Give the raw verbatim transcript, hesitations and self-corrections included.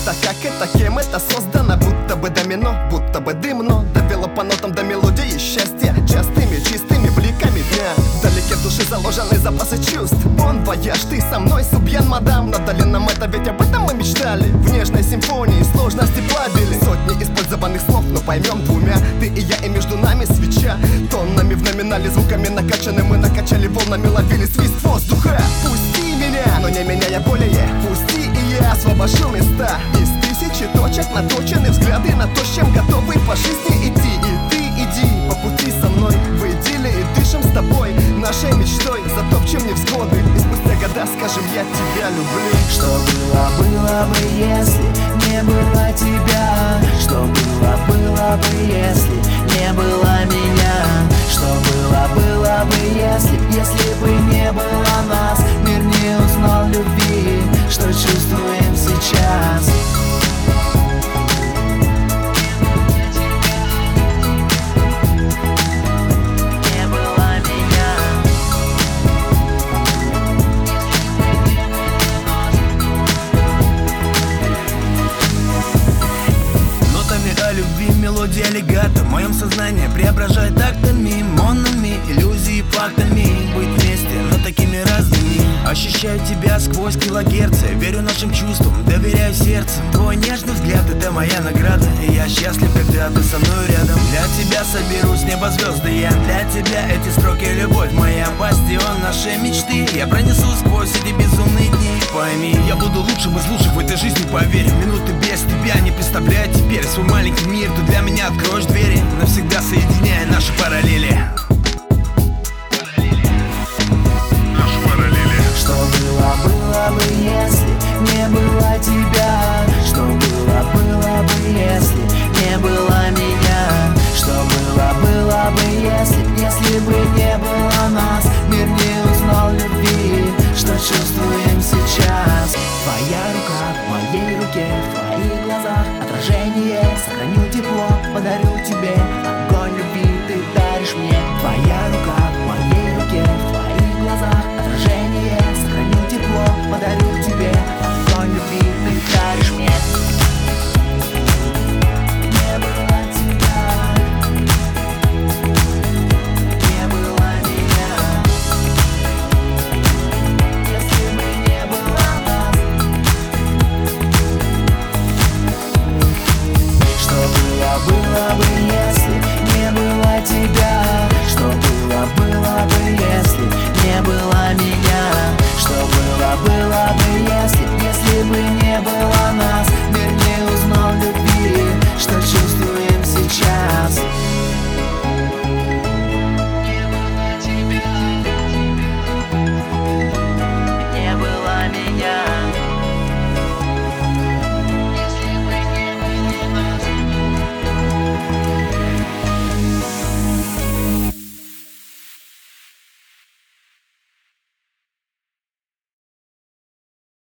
Это как это, кем это создано? Будто бы домино, будто бы дымно довело по нотам до мелодии счастья частыми, чистыми бликами дня. Вдалеке в душе заложены запасы чувств. Бон вояж, ты со мной, субьен, мадам. Но дали нам это, ведь об этом мы мечтали. В нежной симфонии сложности плавили. Сотни использованных слов, но поймем двумя. Ты и я, и между нами свеча. Тоннами в номинале, звуками накачаны. Мы накачали волнами, ловили свист воздуха. Пусти меня, но не меняя более. Пусти, и я освобожу места. Из тысячи точек наточены взгляды на то, с чем готовы по жизни идти. И ты иди по пути со мной. В идилле и дышим с тобой нашей мечтой, затопчем невзгоды. И спустя года скажем: я тебя люблю. Что было, было бы, если не было тебя? Что было, было бы, если не было меня? Что было, было бы, если, если бы не было нас? Мир не узнал любви, что чувствуем сейчас. Любви мелодия легато в моем сознании преображает тактами, монами, иллюзии фактами. Быть вместе, но такими разными. Ощущаю тебя сквозь килогерцы, верю нашим чувствам, доверяю сердцем. Твой нежный взгляд — это моя награда, и я счастлив, когда ты со мной рядом. Для тебя соберу с неба звезды я, для тебя эти строки — любовь моя, бастион нашей мечты. Я пронесу сквозь эти безумные дни. Пойми, я буду лучшим из лучших в этой жизни, поверь. Минуты без тебя не представляю теперь свой маленький мир. Ты для меня откроешь двери, навсегда соединяя наши параллели.